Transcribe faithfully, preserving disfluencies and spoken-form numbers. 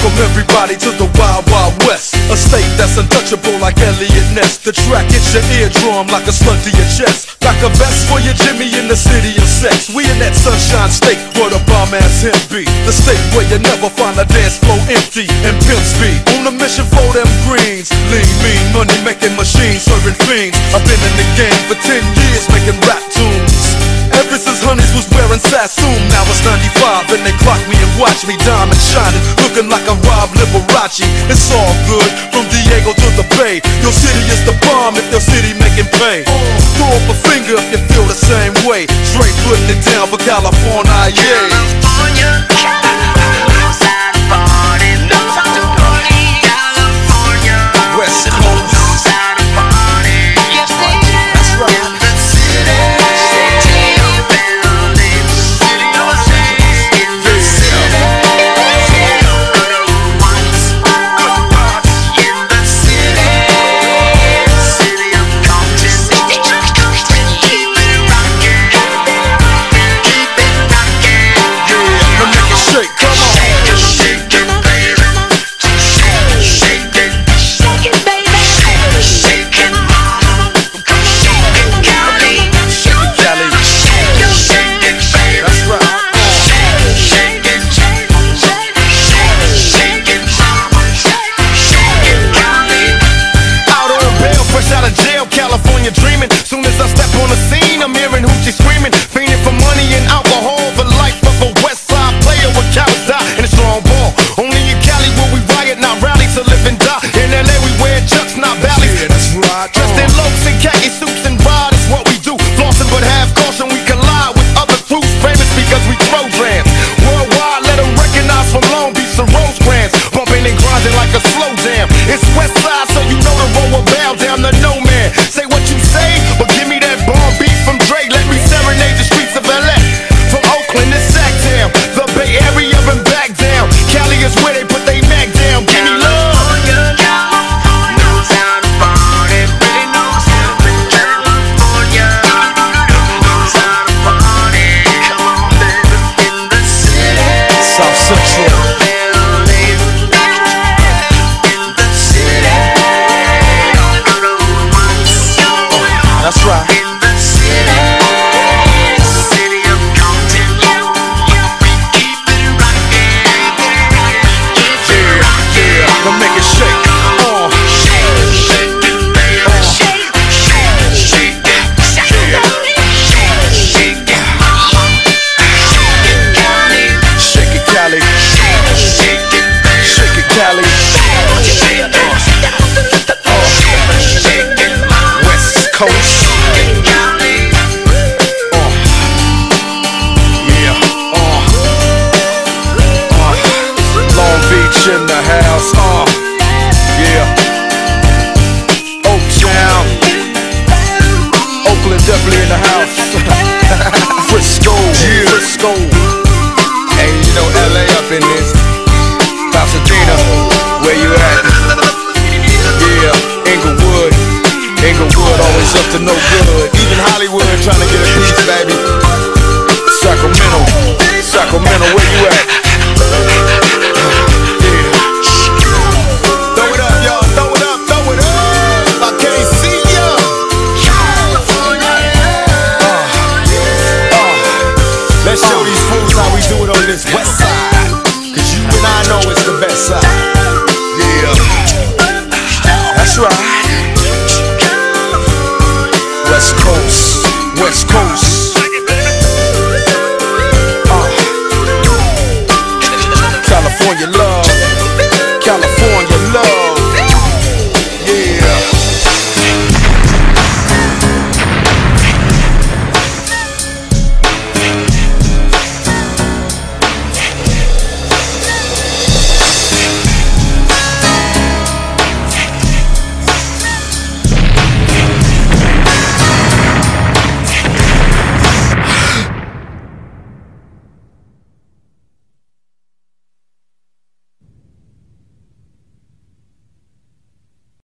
Welcome everybody to the Wild Wild West, a state that's untouchable like Elliot Ness. The track hits your eardrum like a slug to your chest. Like a vest for your Jimmy in the city of sex. We in that sunshine state where the bomb ass him be. The state where you never find a dance floor empty and pimp speed. On a mission for them greens. Lean, mean, money making machines, serving fiends. I've been in the game for ten years making rap tunes. Ever since Honeys was wearing Sassoon. Now it's ninety-five and they clock me and watch me diamond shining, looking like a Rob Liberace. It's all good from Diego to the Bay. Your city is the bomb if your city making pay. Throw up a finger if you feel the same way. Straight putting it down for California, yeah. California, knows how to party, knows how to party. California, West Coast, knows how to party. Yes, they do. That's right. In the city, city of buildings, city of saints. In the city, city of good old ones, good parts. In the city, city of Compton, keep it rocking, keep it rocking. Now make it shake, come on. Shake it, shake it, baby. Shake it, shake it, shake it, baby. Shake it, shake it, mama. Shake it, Cali. Shake it, Cali. Shake it, shake it, baby. That's right. Shake it, shake it, shake it, shake it, shake it, mama. Shake it, Cali. Out on bail, fresh out of jail, California dreaming. Soon as I step on the scene, I'm hearing hoochie screaming, fiending for money and alcohol. The life of a West Side player with cowards die in a strong ball. Only in Cali will we riot, not rally to live and die. In L A we wear chucks, not valleys. Yeah, that's right. Dressed in locs and khaki suits and ride is what we do. Flossing but have caution, we collide with other crews. Famous because we throw trans. Worldwide, let them recognize from Long Beach to Rosecrans. Bumping and grinding like a slow jam. It's West Side, so you know the road will bow down to no man. Say what you say, but give me that bomb beat from Dre. Let me serenade the streets of L A. From Oakland to Sacktown, the Bay Area and back down. Cali is where they put they Mac down. Give me love. California, knows how to party, really knows how to California, knows how to party. Come on, baby, in the city. South Central. Building, in the city. Good old ones. That's right. In the city, city of Compton, we keep it rocking, keep it rocking. Now make it shake. Uh. Shake it, shake it, baby. Shake it, shake it, shake it, shake it, shake it, mama. Shake it, Cali. Shake it, Cali. Shake it, shake it, baby. Shake it, Cali. Shake it, shake it, mama. West Coast. Shake it, Cali. Uh. Yeah. Uh. Uh. Long Beach in the house. Uh. Yeah. Oaktown. Oakland definitely in the house. Frisco. Yeah. Frisco. Hey, you know L A up in this. Pasadena, where you at? Yeah, Inglewood. Inglewood always up to no good. Even Hollywood trying to get a piece, baby. Sacramento. Sacramento, where you at? Yeah. Throw it up, y'all. Throw it up, throw it up. I can't see ya. Let's show these fools how we do it on this west side. Cause you and I know it's the best side. Yeah. That's right. West Coast. West Coast. Uh. California love.